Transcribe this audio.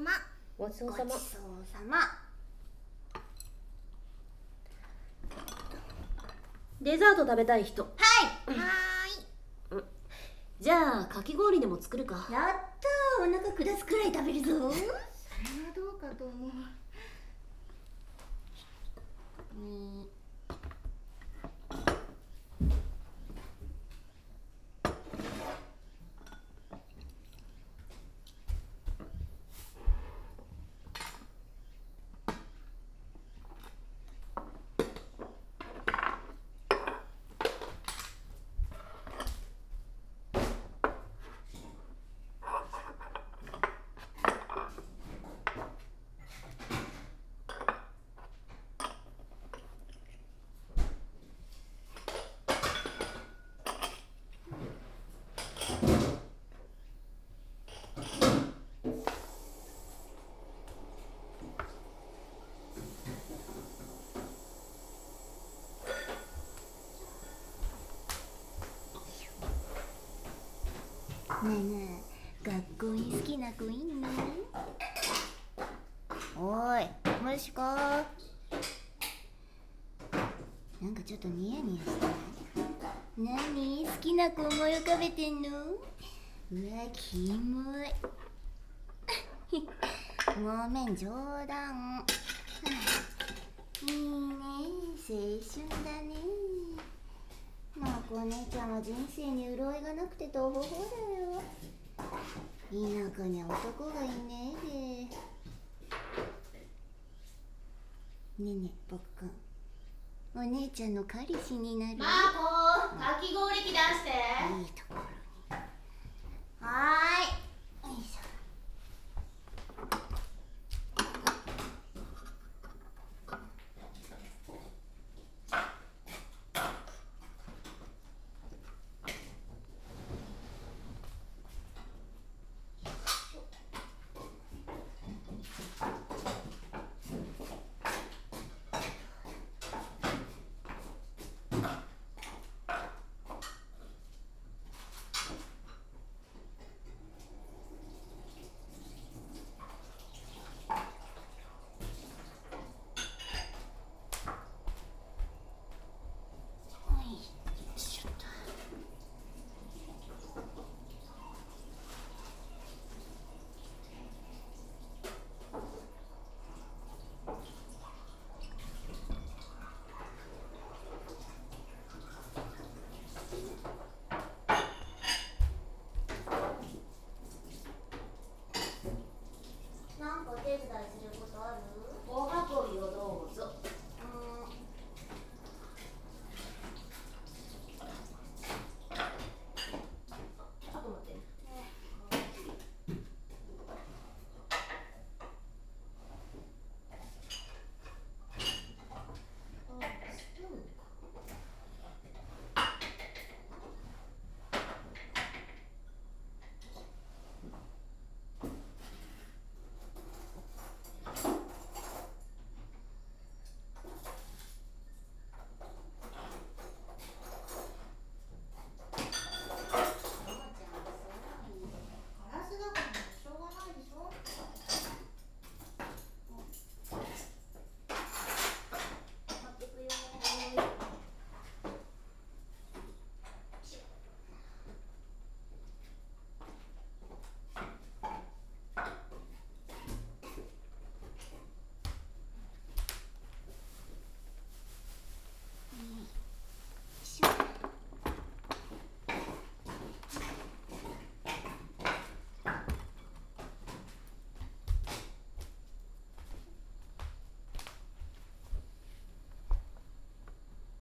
ごちそうさま。 ごちそうさま。 デザート食べたい人。 はい。 じゃあかき氷でも作るか。 やったー、お腹下すくらい食べるぞ。それはどうかと思う。ねえねえ、学校に好きな子いんの？おーい、もしこー。なんかちょっとニヤニヤしてない？何？好きな子思い浮かべてんの？うわ、キモい。ごめん、冗談。いいね、青春だね。まあ、お姉ちゃんは人生に潤いがなくてとほほだよ。田舎には男がいねえで。ねえねえ、僕くん、お姉ちゃんの彼氏になる？ マーコ、かき氷機出して。 いいところに。は